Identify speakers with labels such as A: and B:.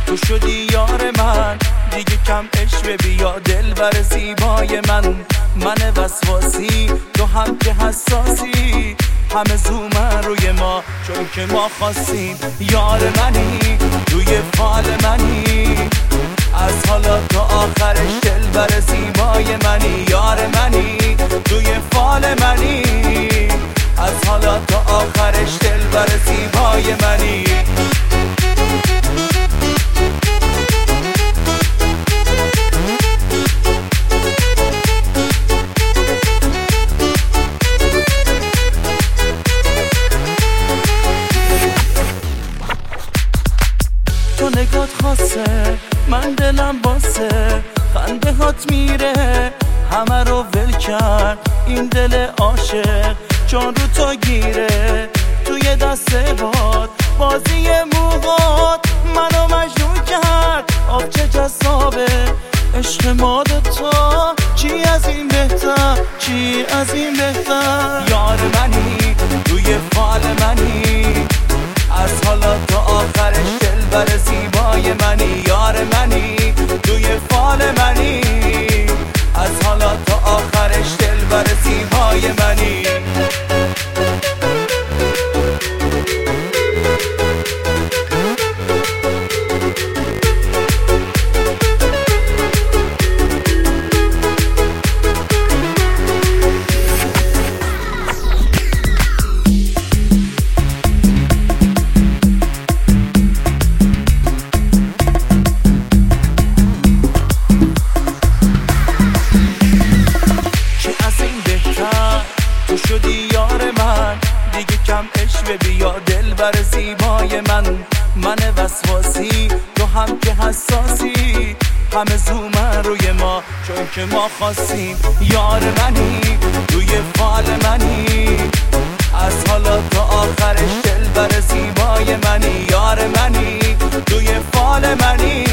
A: تو شدی یار من، دیگه کم عشق بیا دلبر زیبای من وسواسی، تو هم که حساسی، همه زومن روی ما چون که ما خواستیم. یار منی، روی فال منی، از حالا تا آخرش دلبر زیبای منی. یار منی، روی فال منی، از حالا تا آخرش دلبر زیبای منی. تو نگات خاصه، من دلم باسه، خنده هات میره همه رو ول کرد این دل عاشق، چون رو تا گیره توی دست باد بازی موهات منو مجنون کرد. آب چه جذابه عشق ما دوتا، چی از این بهتر، چی از این بهتر. یار منی، روی فال منی، از حالا تا آخرش دلبر زیبای منی. یار منی، روی فال منی، از حالا تا آخرش دلبر زیبای منی. تو شدی یار من، دیگه کم عشق بیا دلبر زیبای من وسواسی، تو هم که حساسی، همه زومن روی ما چون که ما خواستیم. یار منی، روی فال منی، از حالا تا آخرش دلبر زیبای منی. یار منی، روی فال منی،